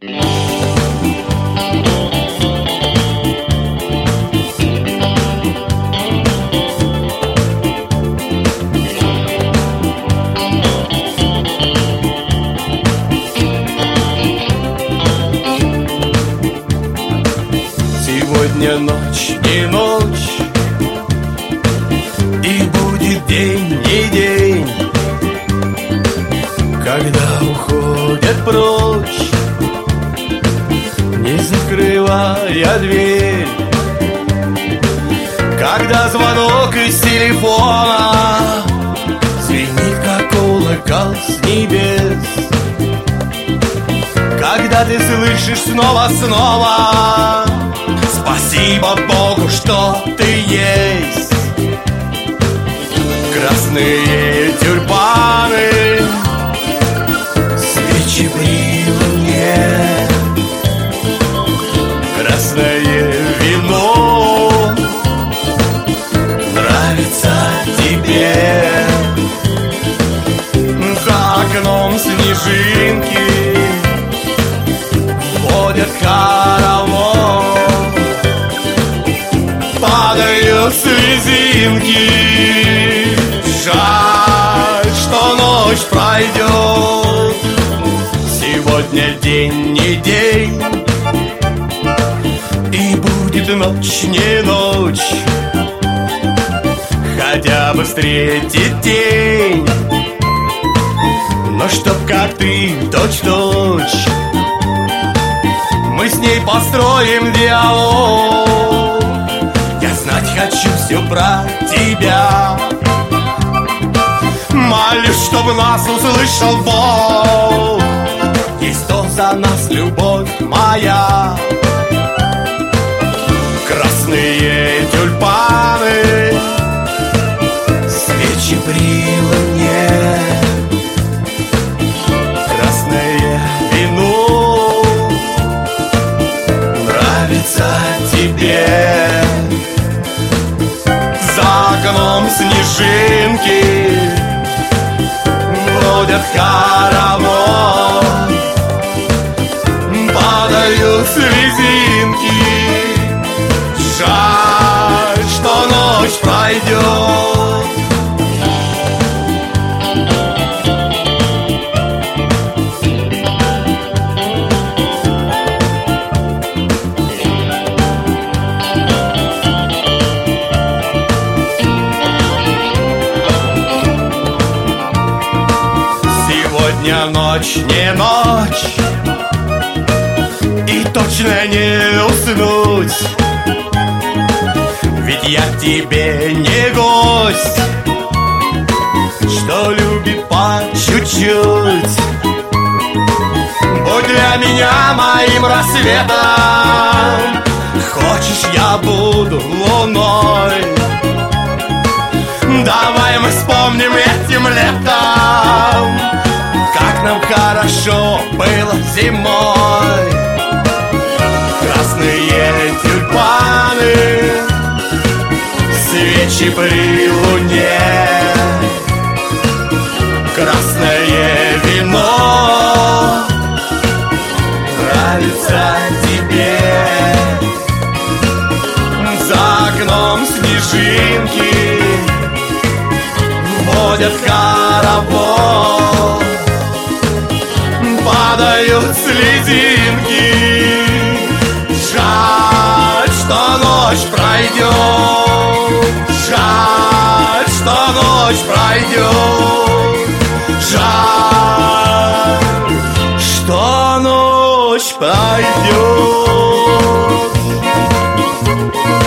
Сегодня ночь, не ночь, и будет день, не день, когда уходят прочь, не закрывая дверь. Когда звонок из телефона звенит, как колокол с небес. Когда ты слышишь снова спасибо Богу, что ты есть. Красные тюльпаны, свечи при луне, красное вино нравится тебе. За окном снежинки ходят хоровод, падают слезинки. Жаль, что ночь пройдет. Сегодня день, не день, и будет ночь, не ночь, хотя бы встретить день. Но чтоб как ты, точь-в-точь, мы с ней построим диалог. Я знать хочу все про тебя, молюсь, чтобы нас услышал Бог. Есть кто за нас, любовь моя. Красные тюльпаны, свечи при луне, красное вино нравится тебе. За окном снежинки бродят хоровод, падают слезинки. Жаль, что ночь пройдет. Сегодня ночь, не ночь, и точно не уснуть. Ведь я тебе не гость, что любит по чуть-чуть. Будь для меня моим рассветом, хочешь, я буду луной. Давай мы вспомним этим летом, как нам хорошо было зимой. Красные тюльпаны, свечи при луне, красное вино нравится тебе. За окном снежинки ходят хоровод, падают слезинки. Жаль, что ночь пройдет. Жаль, что ночь пройдет. Жаль, что ночь пройдет.